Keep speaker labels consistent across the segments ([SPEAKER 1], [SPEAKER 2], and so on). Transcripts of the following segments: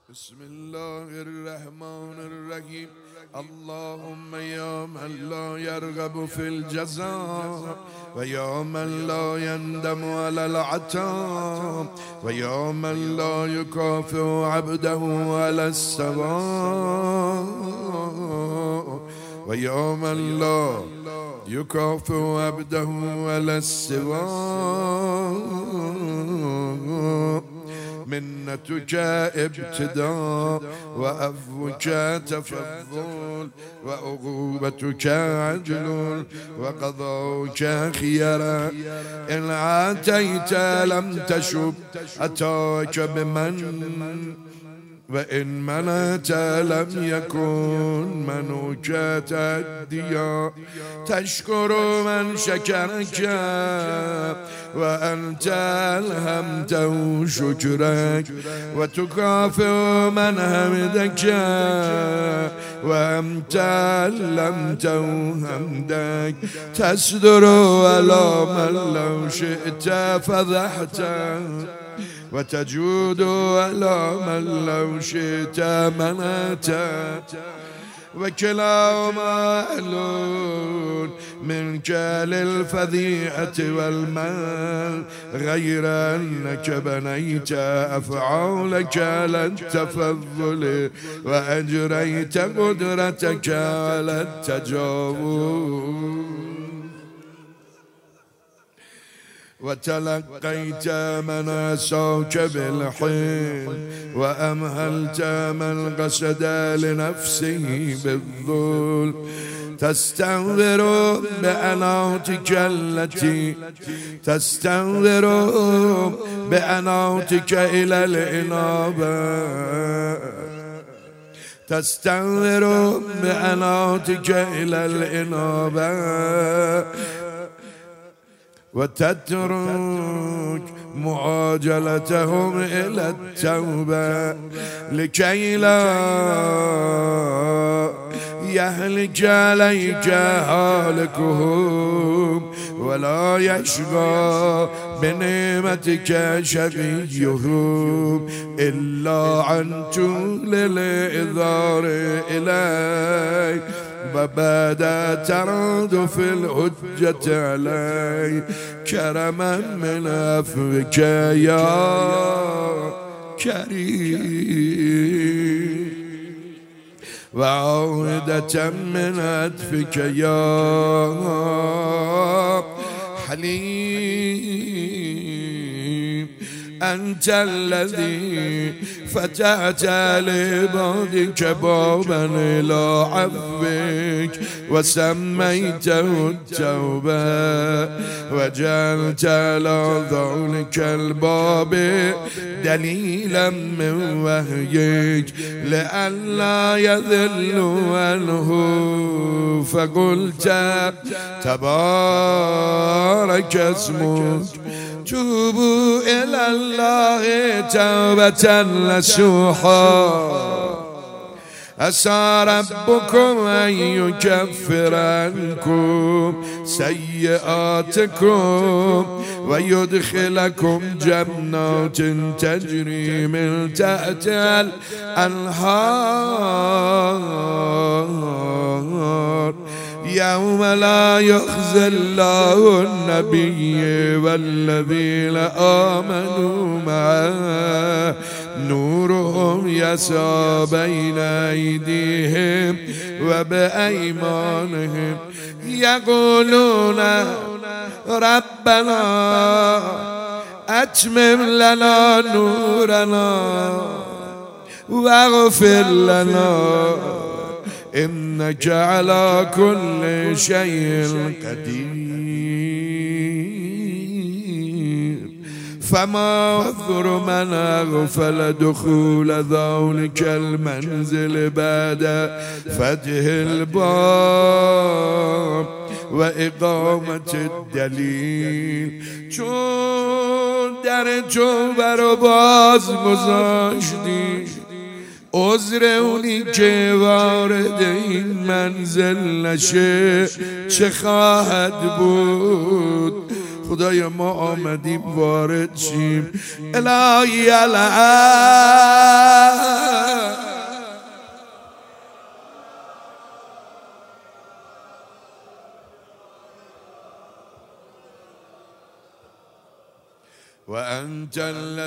[SPEAKER 1] بسم الله الرحمن الرحيم. اللهم يا من لا يرغب في الجزاء، ويا من لا يندم على العطاء، ويا من لا يكافئ عبده على السواء، ويا من لا يكافئ عبده على السواء. منتك ابتداء، وعفوك تفضل، وعقوبتك عدل، وقضاؤك خيرا. إن عاتيت لم تشب أتاك بمن، وإن منعت لم يكن منوك تأديا. تشكر من شكرك، وأنت ألهمته شكرك، وتكافئ من حمدك، وأنت علمته حمدك. تصدر على من لو شئت فضحته، وتجود على من لو شئت منعته. وكلاهما أهل منك للفضيحة والمال، غير أنك بنيت أفعالك على التفضل، وأجريت قدرتك على التجاوز، وتلقيت من عصاك بالحيل، وأمهلت من قصد لنفسه بالذل. تستنظر بأناتك التي تستنظر بأناتك إلى الإنابة، تستنظر بأناتك إلى الإنابة، وتترك معاجلتهم إلى التوبة، لكي لا يهلك عليك هالكهم، ولا يشقى بنعمتك شقيهم، إلا عن طول الإنذار إليك، وبعد ترادف الحجة علي، كرما من عفوك يا كريم، وعودة من عطفك يا حليم. أنت الذي فتحت لعبادك بابا إلى عفوك، وسميته التوبة، وجعلت على ذلك الباب دليلا من وحيك، لئلا يذلوا عنه. فقلت تبارك اسمك، توبوا إلى الله توبة نصوحا، عسى ربكم أن يكفر عنكم سيئاتكم، ويدخلكم جنات تجري من تحتها الأنهار، يوم لا يخزي الله النبي والذين آمنوا معه، نورهم يسعى بين أيديهم وبأيمانهم، يقولون ربنا أتمم لنا نورنا واغفر لنا، إنك على كل شيء قدير. فما عذر من أغفل دخول ذلك المنزل بعد فتح الباب وإقامة الدليل. چون در توبه رو باز گذاشتی، عذر اونی که وارد این منزل نشه چه خواهد بود؟ خدای ما آمدیم وارد شیم، الهی الان وأنت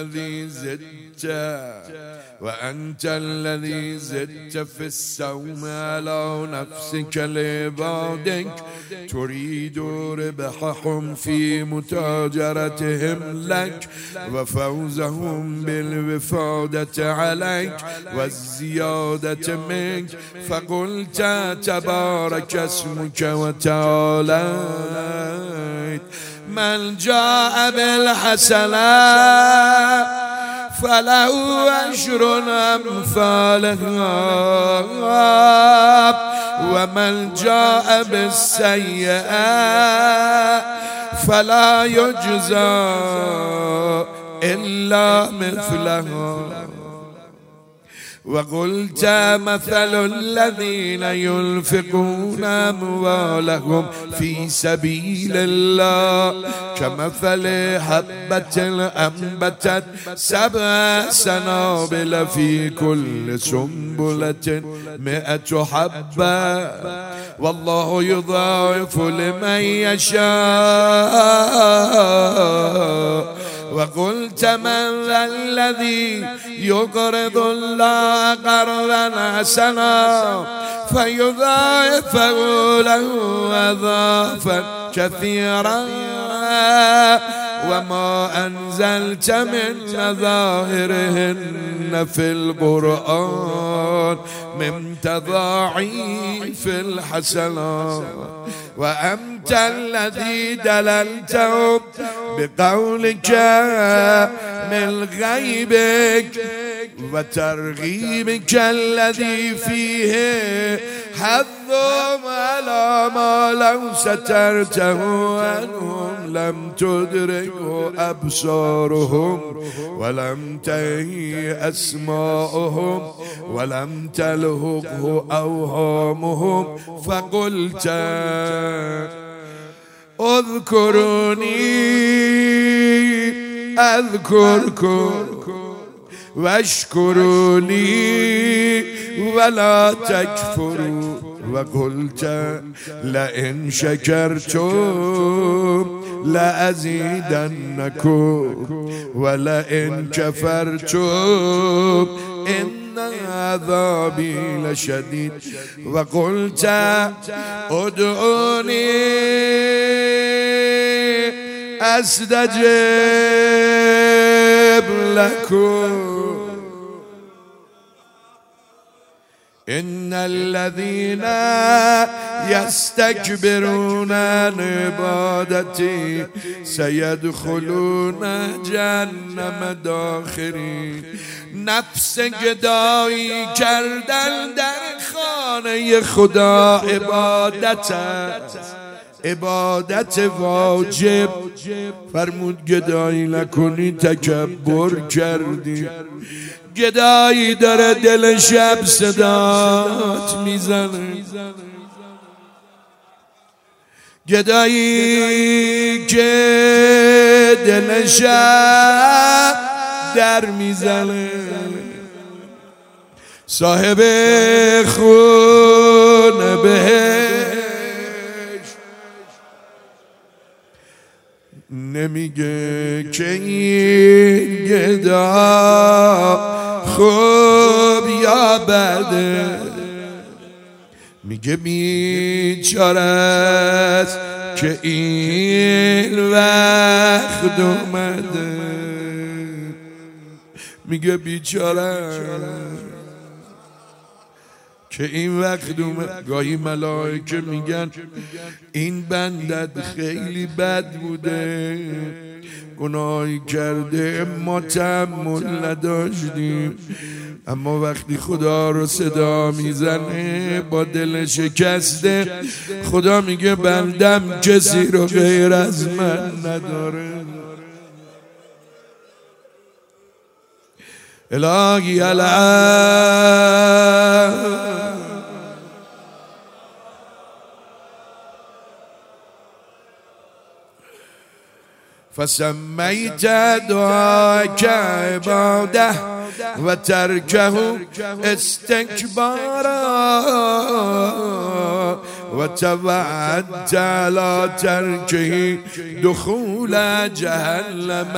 [SPEAKER 1] الذي زدت في السوم على نفسك لعبادك تريد ربحهم في متاجرتهم لك وفوزهم بالوفادة عليك والزيادة منك، فقلت تبارك اسمك وتعاليت: من جاء بالحسنة فله أجر أمثالها ومن جاء بالسيئة فلا يجزى إلا مثلها. وقلت مثل الذين ينفقون أموالهم في سبيل الله كمثل حبة أنبتت 7 سنابل في كل سنبلة 100 حبة والله يضاعف لمن يشاء. وقلت من ذا الذي يقرض الله قرضا حسنا فيضاعفه له أضعافا كثيرا وما أنزلت من نظائرهن في القرآن من تضاعيف الحسنات. وأنت الذي دللتهم بقولك من غيبك وترغيبك الذي فيه حظهم على ما لو سترته عنهم لم تدركه أبصارهم ولم تهي أسماؤهم ولم تلهقه أوهامهم. فقلت اذكروني أذكركم واشكروا لي ولا تكفروا. وقلت لئن شكرتم لأزيدنكم ولئن كفرتم إن عذابي لشديد. وقلت ادعوني أستجب لكم إن الذين يستكبرون عن عبادتي سيدخلون جهنم داخرين. نفس گدایی کردن در خانه خدا عبادت واجب. فرمود گدایی نکنی تکبر کردی. گدایی داره دل شب صدات میزنه، گدایی که دل شب در میزنه، صاحب خون بهش نمیگه که این گدا خوب یا بده، میگه بیچاره است که این وقت اومده. میگه بیچاره که این وقت اومد. گاهی ملائکه میگن این بندت خیلی بد بوده، گناهی کرده ما تحمل نداشتیم، اما وقتی خدا رو صدا میزنه با دل شکسته خدا میگه بندم کسی رو غیر از من نداره. الهی الان فسميت دعاك عباده وتركه استكبارا وتوعدت على تركه دخول جهنم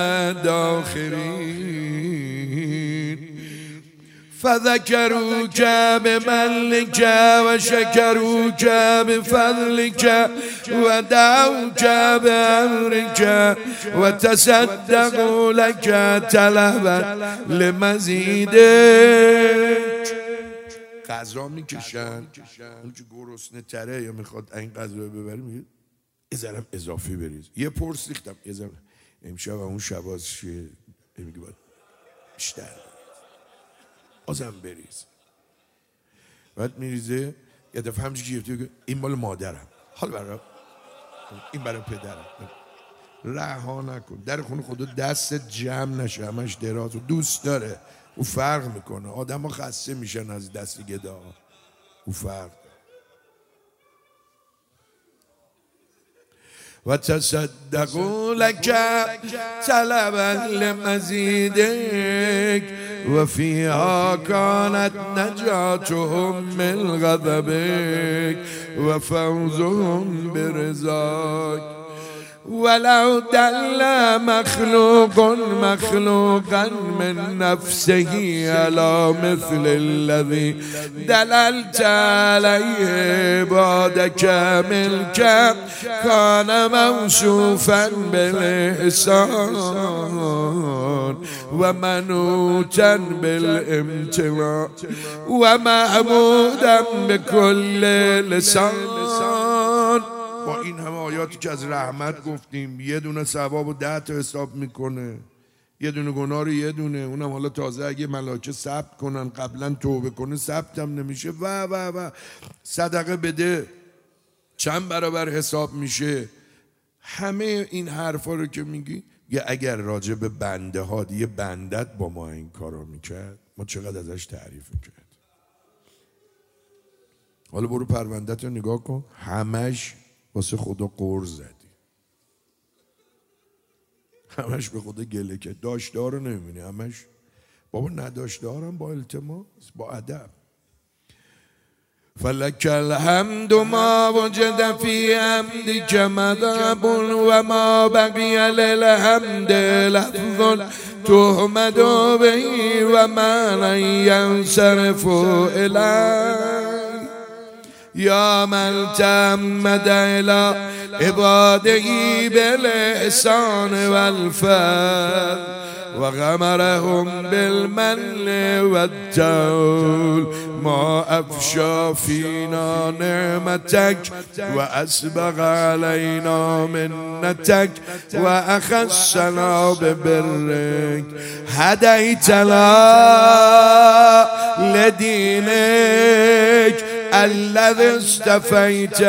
[SPEAKER 1] داخرين فذكروك بمنك وشكروك بفضلك ودعوك بأمرك وتصدقوا لك طلبا لمزیدک. غذا میکشن اون که گرسنه تره یا میخواد این غذا رو ببره میگه یه ذره اضافه بریز. یه پرس ریختم یه ذره امشب اون شباز چیه میگه باید بیشتر بازم بریز. بعد میریزه یه دفعه همچی گرفته این مال مادرم، حال برای این برای پدرم. رها نکن، در خونه خدا دست جمع نشه، همش دراز دوست داره. او فرق میکنه، آدم ها خسته میشن از دست گدا. او فرق و تصدقوا لك طلبا لمزیدک و فیها کانت نجاتهم من غضبک و فوزهم برضاک. ولو دل مخلوق مخلوقا من نفسه على مثل الذي دللت عليه عبادك ملك كان موصوفا بالإحسان ومنوطا بالامتناع ومحمودا بكل لسان. با این همه آیاتی که از رحمت گفتیم، یه دونه ثواب و 10 تا حساب میکنه، یه دونه گناه رو یه دونه، اونم حالا تازه اگه ملائکه ثبت کنن قبلا توبه کنه ثبت هم نمیشه و صدقه بده چند برابر حساب میشه. همه این حرفا رو که میگی اگر راجع به بنده ها یه بندت با ما این کارو میکرد ما چقدر ازش تعریف میکرد. حالا برو پروندت رو نگاه کن، همش واسه خدا قرض زدی، همش به خدا گله که داشته‌ها رو نمیبینی، همش بابا نداشته‌ها هم با التماس با ادب. فلک الحمد ما وجد فی حمدک مذهب و ما بقی للحمد لفظ تحمد به و من ینصرف الیه یا من تعمد الى عباده بالاحسان والفضل و غمرهم بالمن والتول ما افشا فینا نعمتک و اسبغ علینا منتک و اخصنا ببرک هدیتنا لدینک الذي اصطفيت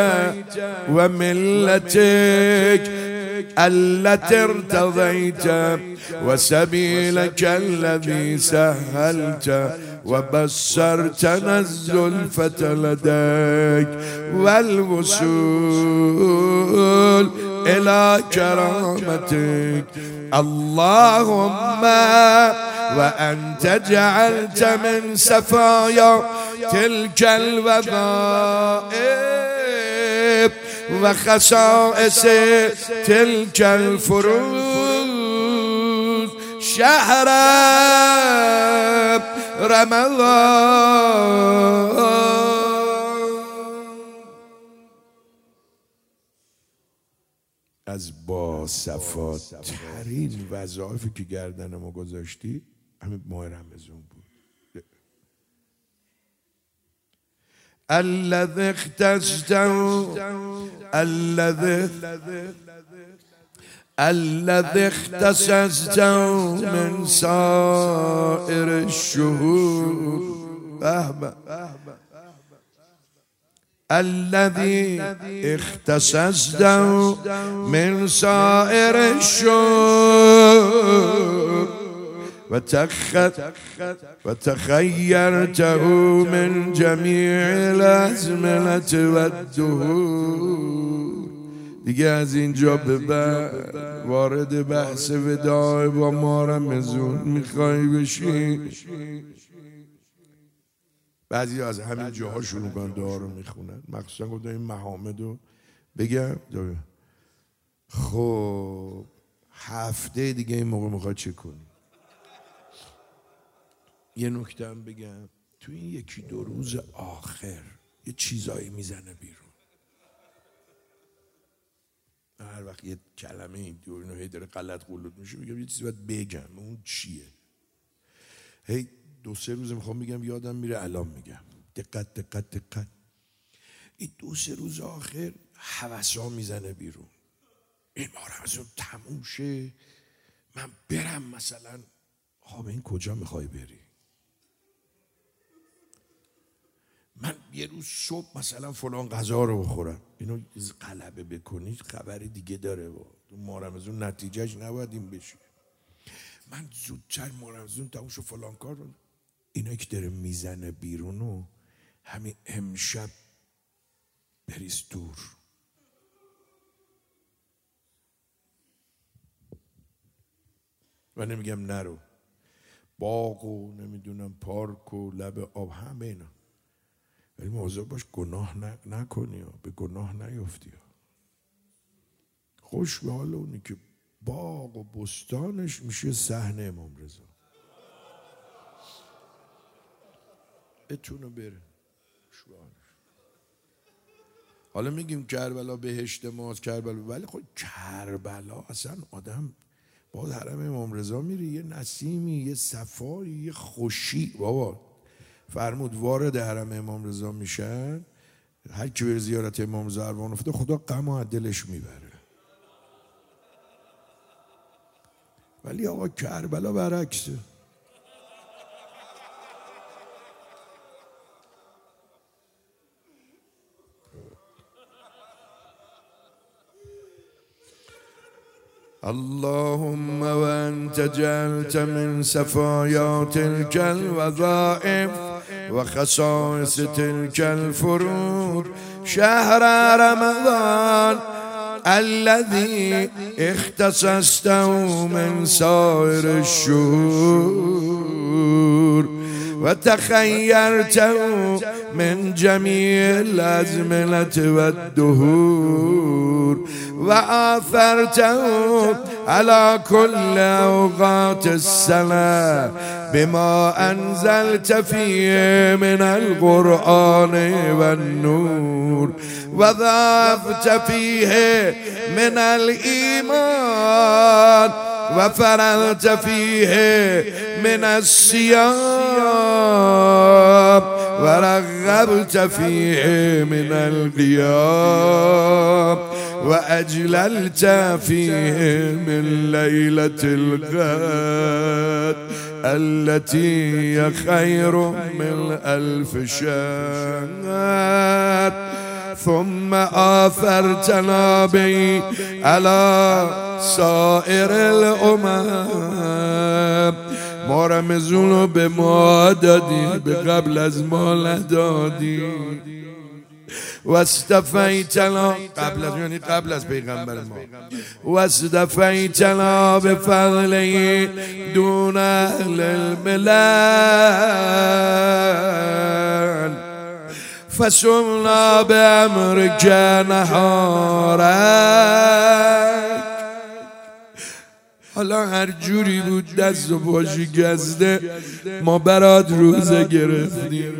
[SPEAKER 1] وملتك التي ارتضيت وسبيلك الذي سهلت وبصرتنا الزلفة لديك والوصول إلى كرامتك اللهم وأنت جعلت من سفايا تلك الوظائف وخصائص تلك الفروض شهر رمضان. از با صفات ترین وظایفی که گردن ما گذاشتی همین ماه رمضان بود. الذي اختصته الذي اختصته من سائر الشهور الذي اختصته من سائر الشهور وتخيرته من جميع الازمنة والدهور. دیگه از اینجا به بعد وارد بحث وداع با ما رمضان میخوای بشی؟ بعضی از همین جاها شروع کنن دعا رو میخونن. مخصوصا گفتم این محامد رو بگم. خب هفته دیگه این موقع میخواد چه کنی؟ یه نکته هم بگم، تو این یکی دو روز آخر یه چیزایی میزنه بیرون. هر وقت یه کلمه اینو هی داره غلط غلط میشه میگم یه چیزی باید بگم. اون چیه؟ هی دو سه روز میخوام بگم یادم میره الان میگم. دقت دقت دقت. این دو سه روز آخر هوسا میزنه بیرون. این ماه رمضان تموم شه من برم مثلا. به این کجا میخوای بری؟ من یه روز صبح مثلا فلان غذا رو بخورم. اینو غلبه بکنید خبر دیگه داره. تو ماه رمضان نتیجهش نباید این بشه. من زودتر ماه رمضان تموم شو فلان کار رو. اینا که داره میزنه بیرون و همین امشب بریز دور. و نمیگم نرو باغ و نمیدونم پارک و لب آب همه اینا، ولی مواظب باش گناه نکنی به گناه نیفتی. خوش به حال اونی که باغ و بستانش میشه صحن امام رضا. بتونه بره. حالا میگیم کربلا بهشت ماست کربلا، ولی خب کربلا اصلا آدم باز حرم امام رضا میری یه نسیمی یه صفایی یه خوشی. بابا فرمود وارد حرم امام رضا میشن، هر کی بره زیارت امام رضا اروان افته خدا غم از دلش میبره. ولی آقا کربلا برعکسه. اللهم وانت جعلت من صفايا تلك الوظائف وخصائص تلك الفروض شهر رمضان الذي اختصصته من سائر الشهور وتخيرته من جميع الأزمنة والدهور وآثرته على كل أوقات السنة بما أنزلت فيه من القرآن والنور وضافت فيه من الإيمان وفرضت فيه من الصيام ورغبت فيه من القيام وأجللت فيه من ليلة القدر التي هي خير من 1000 شهر ثم آثرتنا به على سائر الأمم. ما رمضان به ما دادی به قبل از ما ندادی. واستفیتنا قبل از یعنی قبل از پیغمبر ما. واستفیتنا بفضله دون اهل الملل فسمنا بأمرك نهارک. حالا هر جوری بود دست و پاشی گزده ما برات روزه گرفتیم.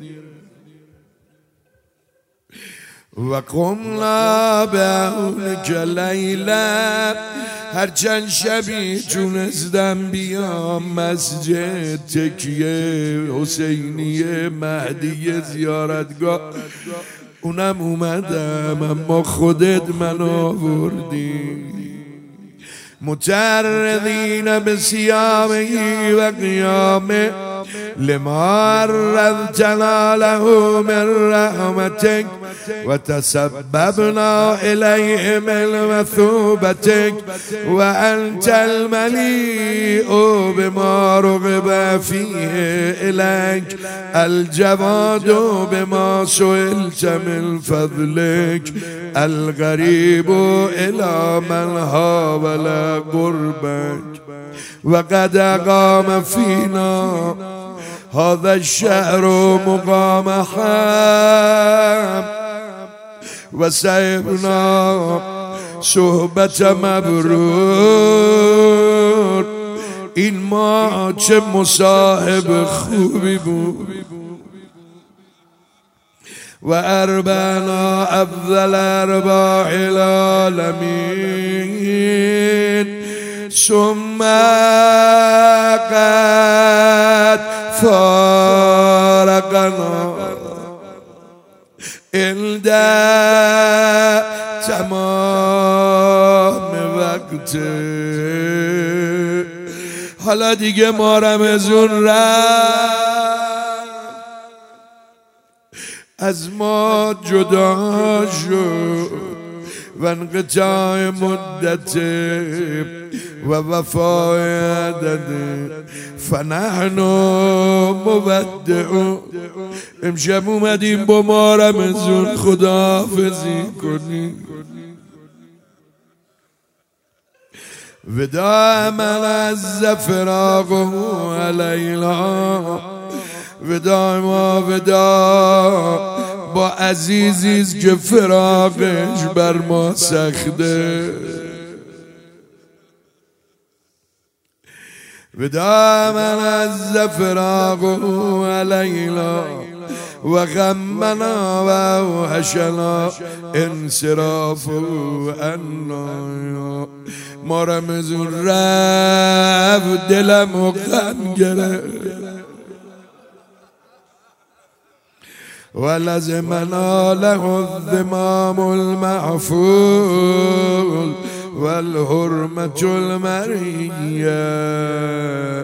[SPEAKER 1] و قمنا بأمرك لیلا. هر چند شبی تونستم بیام مسجد تکیه حسینیه مهدی زیارتگاه اونم اومدم اما خودت من آوردی. متعرضین بصیامه و قیامه لما عرضتنا له من رحمتك وتسببنا إليه من مثوبتك وأنت المليء بما رغب فيه إليك الجواد بما سئلت من فضلك الغريب إلى من هاول قربك وقد أقام فينا هذا الشهر مقام حم وسيبنا صحبت مبرور. این ما چه مصاحب خوبی بود و اربعنا افضل ارباح العالمین ثم قد فارقنا عند تمام وقت. حالا دیگه ما رمضان رفت، از ما جدا شد و انقطاع مدت و وفای عدد فنحن مودعون. امشب اومدیم با ما رمضان خداحافظی کنیم. وداع من از فراقه علینا، وداع ما وداع با عزیزیست که فراقش بر ما سخته. وداع من از فراقه علینا و غمنا و اوحشنا انصراف عنا. ما رمضان رفت دلم و غم گرفت و لزمنا له الذمام المعفول والحرمة المرئية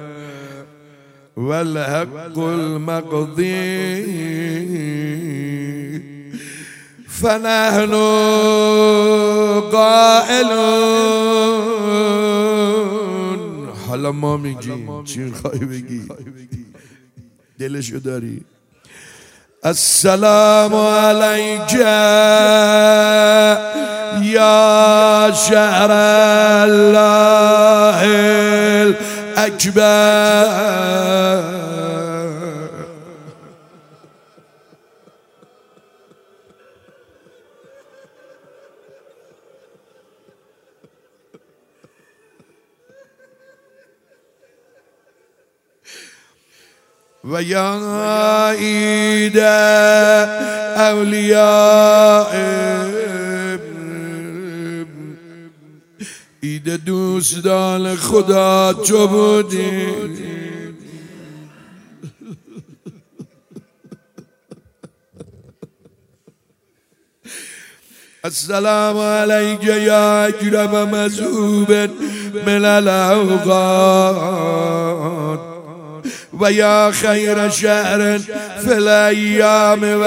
[SPEAKER 1] والحق المقضي فنحن قائلون. حالا ما میگیم چی میخوای بگی؟ دلشو داری؟ السلام علیک یا شهر الله الاکبر. و یا عید اولیاء، عید دوستان خدا تو بودی. السلام علیک یا اکرم مذهوب من الاوقات و یا خیر شهر فی الایام و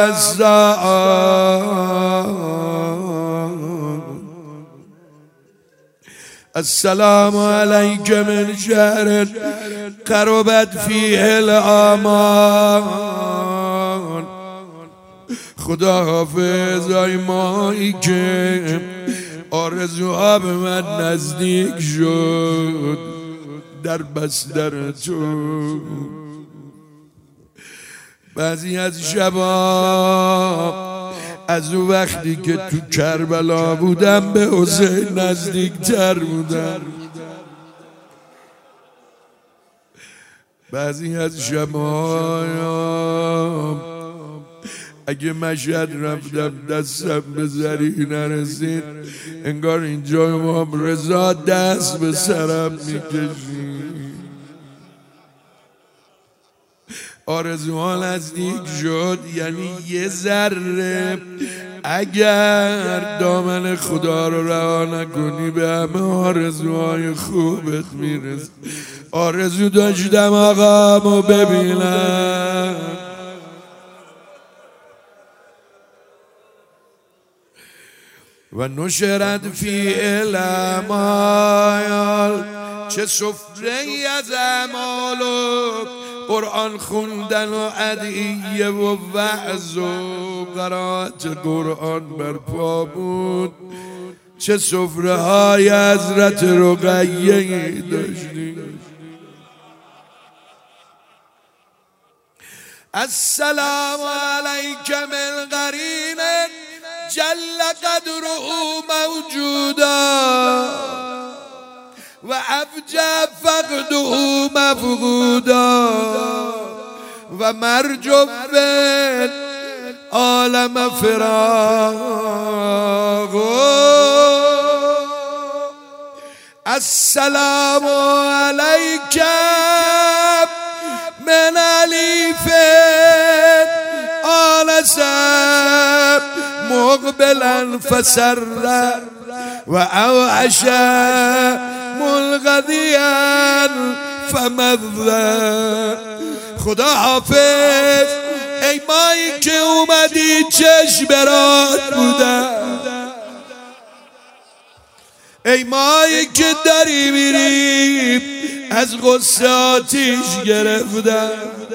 [SPEAKER 1] الساعات. السلام علیک من شهر قربت فیه الامان. خدا حافظ ای مایی که آرزوها به من نزدیک شد در بستر تو. بعضی از شبا از اون وقتی که تو کربلا بودم به حسین نزدیک تر بودم. بعضی از شبا اگه مشهد رفتم دستم به زری نرسید انگار اینجا امام رضا دست به سرم میکشید. آرزوها نزدیک شد، یعنی یه ذره اگر دامن خدا رو رها نکنی به همه آرزوهای خوبت میرسی. آرزو داشتم آقامو ببینم، و نشرت فی الامال، چه سفره ای از اعمال و قرآن خوندن و ادعیه و وعظ و قرائت قرآن برپا بود. چه سفره های حضرت رقیه داشتیم. السلام علیک من قرین جل قدره موجودا و افجع فقده مفقودا و مرجو عالم فراق. السلام علیک من الیف آنس مقبلا فسر و اوحش ملغدیا فمذر. خدا حافظ. ای مایی که اومدی چشم برات بودم، ای مایی که داری میری از غصه آتیش گرفتم.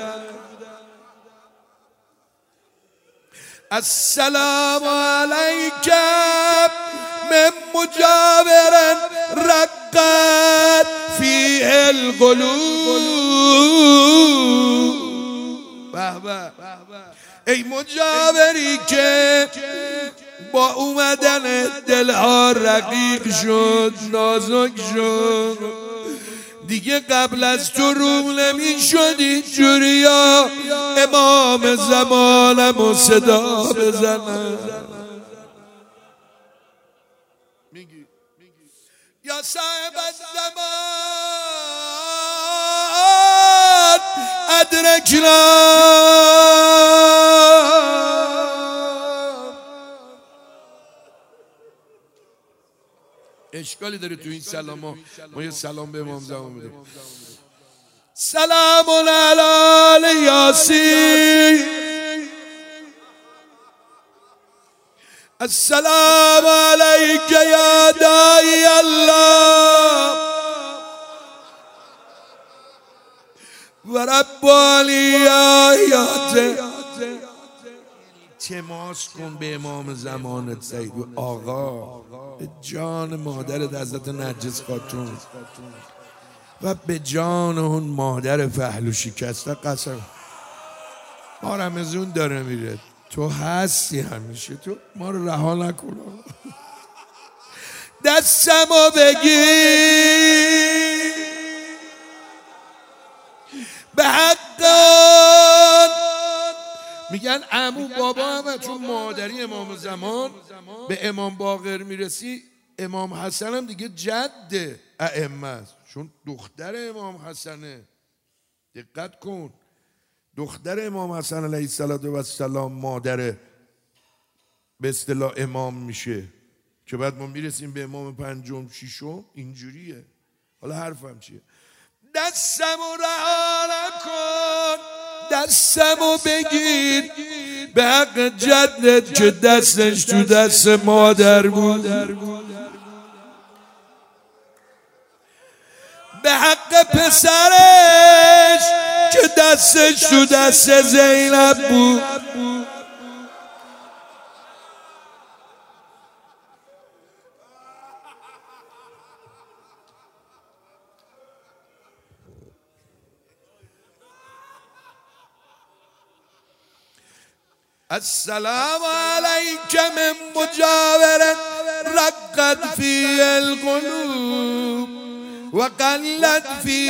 [SPEAKER 1] السلام علیک من مجاور رقت فی القلوب. ای مجاوری که با اومدن دلها رقیق شد، نازک شد، دیگه قبل از تو روم نمی شد اینجوریا امام زمانم و صدا بزنم. یا صاحب الزمان ادرکنا. اشکالی داره تو این سلام ها؟ ما یه سلام به امام زمان بدیم. سلام علی یاسین. السلام علیک یا داعی الله و رب علیات. تماس کن به امام زمانت سید و آقا، به جان مادرت حضرت نرجس خاتون و به جان اون مادر فحل و شکسته قسم. ما رمضون داره میره، تو هستی همیشه، تو ما رو رها نکن. دستمو بگیر به حقان. میگن عمو بابا همه چون مادری امام زمان به امام باقر میرسی، امام حسن هم دیگه جد ائمه است چون دختر امام حسنه. دقت کن، دختر امام حسن علیه السلام مادر به اصطلاح امام میشه که بعد ما میرسیم به امام پنجم ششم. اینجوریه. حالا حرفم چیه؟ دستمو رها نکن، دستمو بگیر به حق جدت که دستش تو دست مادر بود، به حق پسرش که دستش تو دست زینب بود. السلام علیک من مجاور رقت فی القلوب و قلت فی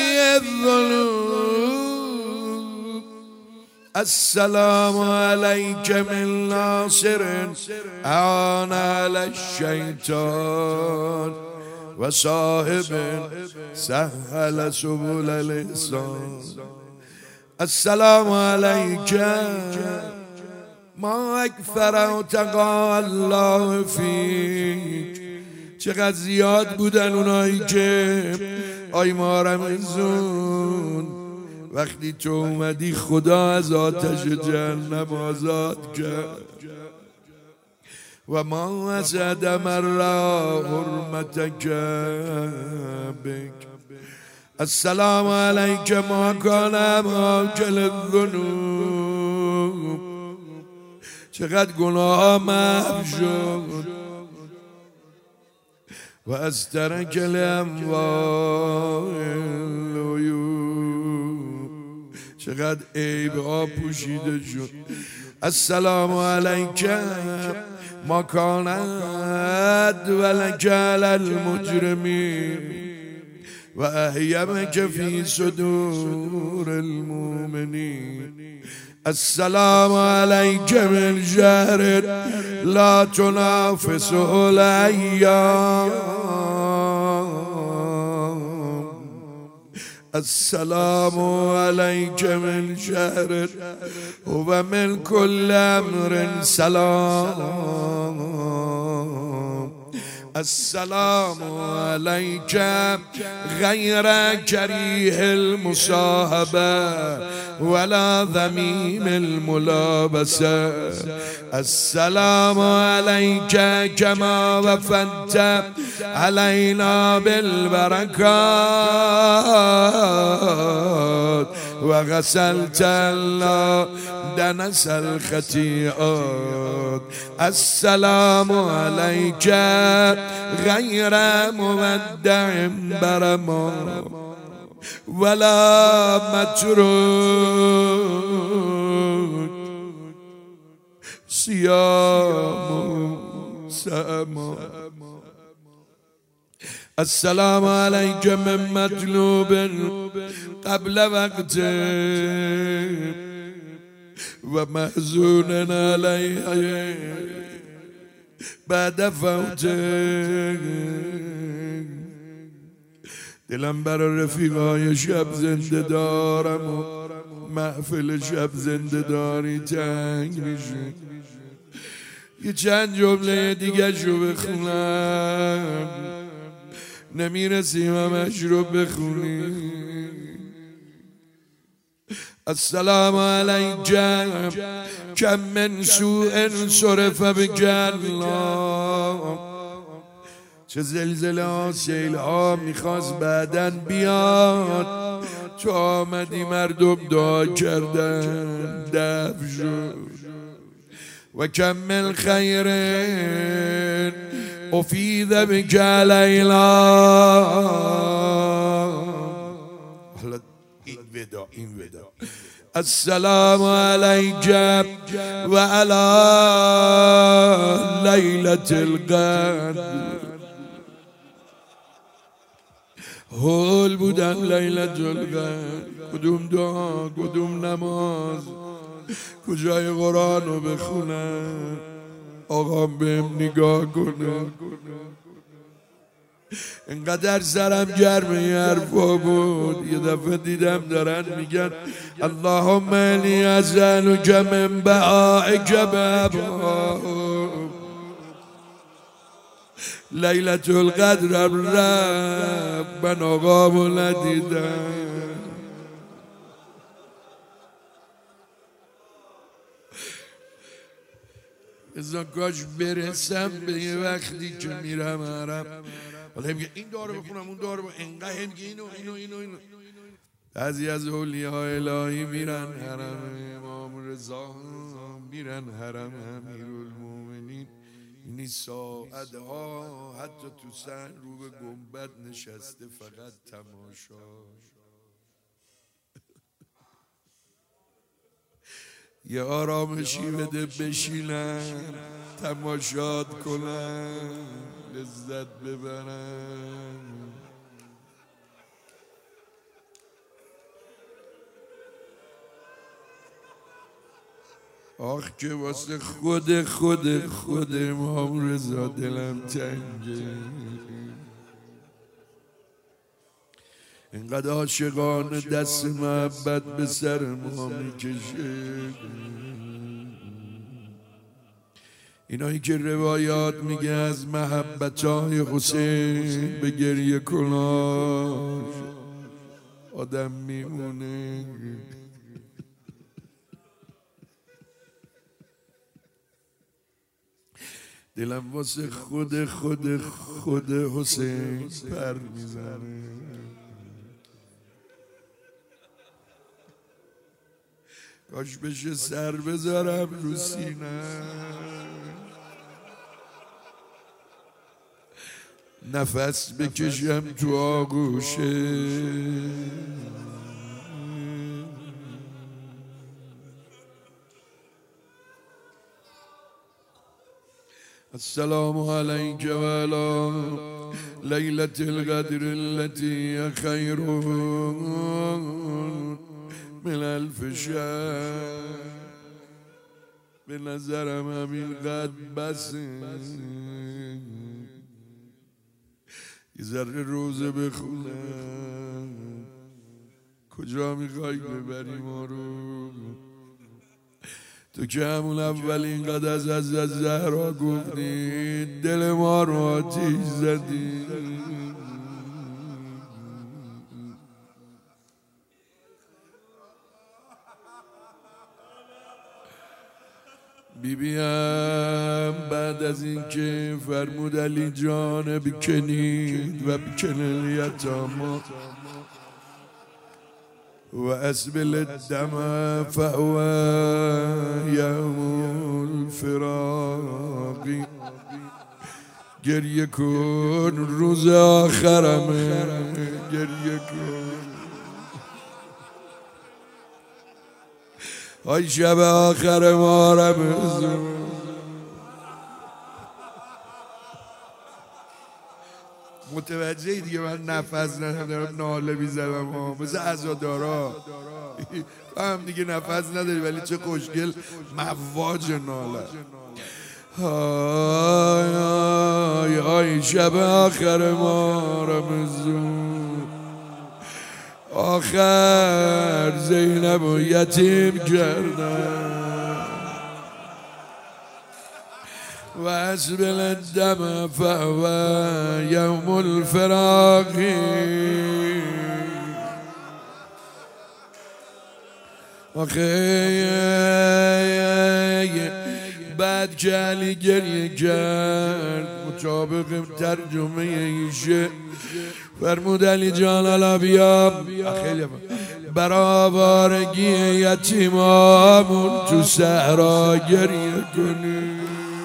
[SPEAKER 1] الذنوب. السلام علیک من ناصر اعان علی الشیطان و صاحب سهل سبل الاحسان. السلام علیک ما اکثر اتقا الله فیک. چقدر زیاد بودن اونایی که آی ما رمضون وقتی تو اومدی خدا از آتش جهنم آزاد کرد. و ما اسعد مرا حرمتک بک. السلام علیک ما کان ماکل الذنوب. چقدر گناه محو شد. و از ترک الاموال العیوب. چقدر عیب ها پوشیده شد. السلام علیک ما کانت ولک علی المجرمین و احیمک فی صدور المؤمنین. السلام علیک من شهر لا تنافسه الایام. السلام علیک من شهر و من کل امر سلام. السلام علیک غیر کریه المصاحبه ولا ذمیم الملابسه. السلام علیک کما وفدت علینا بالبرکات و غسلت دنس الخطیئات. السلام علیک غیر مودع برما ولا متروک صیام سما. السلام علیک من مطلوب قبل وقت و محزون علیه بعد فوت. دلم برای رفیقای شب زنده دارم و محفل شب زنده داری تنگ میشه. یه چند جمله دیگه شو بخونم، نمیرسیم همش رو بخونیم. السلام علیک کم من سوء صرف بک الله. چه زلزله ها سیل ها میخواست بعدن بیاد، تو آمدی مردم دعا کردن دفع شد. و کم من خیر افید بک لیلا. این ودا. السلام علیک و علی لیلة القدر. هول بودم لیلة القدر، کدوم دعا کدوم نماز کجای قرآن رو بخونم آقام بهم نگاه کنه. انقدر سرم گرمه حرفا بود. یه دفعه دیدم دارن میگن اللهم انی اسألک من بهائک بابا. لیلة القدر رب من آقامو ندیدم. ازا کاش برسم به یه وقتی که میرم حرم حالا میگه این دارو بخونم اون دارو بخونم انقدر هم اینو بعضی از اولیاء الهی میرن حرم امام رضا، میرن حرم امیرالمومنین. این ساعتها حتی تو سن رو به گنبد نشسته فقط تماشا. یه آرامشی بده بشینن تماشات کنن لذت ببرن. آخ که واسه خود امام رضا دلم تنگه. اینقدر عاشقانه دست محبت به سر ما میکشه. اینایی که روایات میگه از محبتای حسین به گریه کناش آدم میمونه. دلم واسه خود حسین پر میزنه. کاش بشه سر بذارم رو سینه، نفس بکشم تو آغوشه. السلام عليك وعلى ليلة القدر التي هي خير من 1000 شهر. به نظرم همین قد بسه، یه ذره روزه بخونم. کجا میخوای ببری ما رو؟ تو که همون اولین قد از زهرا گفتی دل ما رو آتیش زدی. بیبیم بعد از اینکه فرمود علی جان بکنید و بکن الیتاما و اسبل الدم فهو یوم الفراق، گریه کن روز آخرمه، گریه کن. آی شب آخر ما رمضان، متوجهی دیگه من نفس ندارم ناله میزنم مثل عزادارا. تو هم دیگه نفس نداری ولی چه خوشگل مواج ناله. آی آی آی شب آخر ما رمضان، آخر زینب و یتیم کردن و اسبل الدم فهو یوم الفراق. آخه بعد که علی گریه کرد مطابق ترجمه ایشه فرمود علی جان حالا بیا برآوارگی یتیمامون تو صحرا گریه کنی.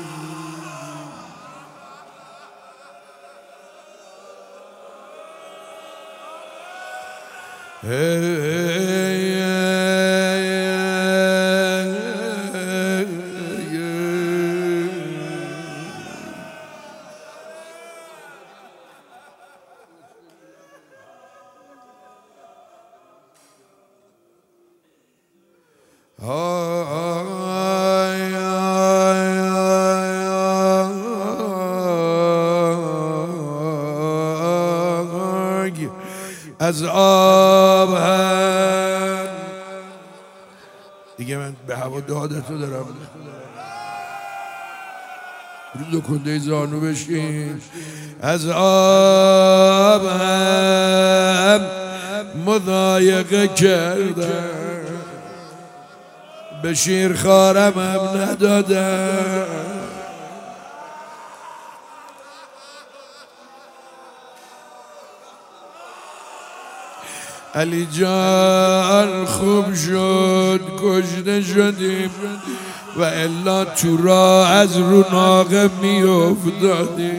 [SPEAKER 1] از آب هم دیگه من به هوا دادتو دارم. رو کنده زانو بشین. از آب هم مضایقه کردم، به شیرخوارم هم ندادم. علی جان خوب شد کشته شدیم و الا تو را از رو ناقه می افتادیم.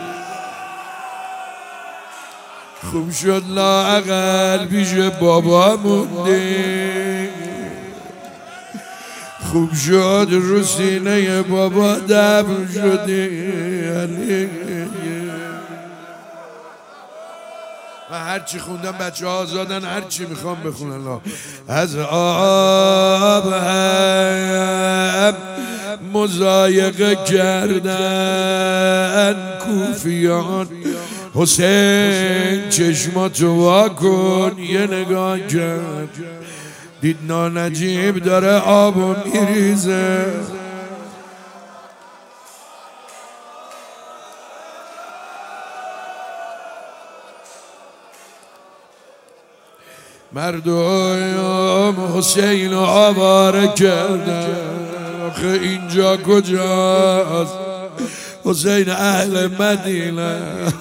[SPEAKER 1] خوب شد لااقل پیش بابا موندیم، خوب شد رو سینه بابا دفن شدیم. و هرچی خوندم بچه ها آزادن هرچی میخوام بخونن. از آب هم مضایقه کردن کوفیان، حسین چشماتو وا کن یه نگاه کرد، دید نانجیب داره آبو میریزه. مردم حسین آواره کردن. آخه اینجا کجاست؟ حسین اهل مدینه.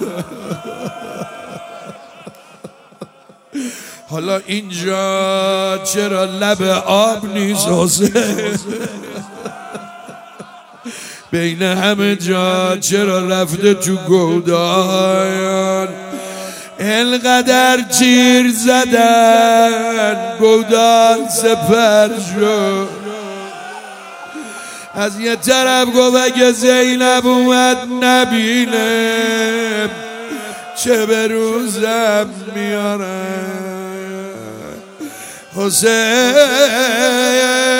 [SPEAKER 1] حالا اینجا چرا لب آب نیست حسین؟ بین همه جا چرا رفته تو گودان؟ اینقدر چیر زدن گودال سپر شد، از یه طرف گفت اگه زینب اومد نبینه چه به روزم میاره. حسین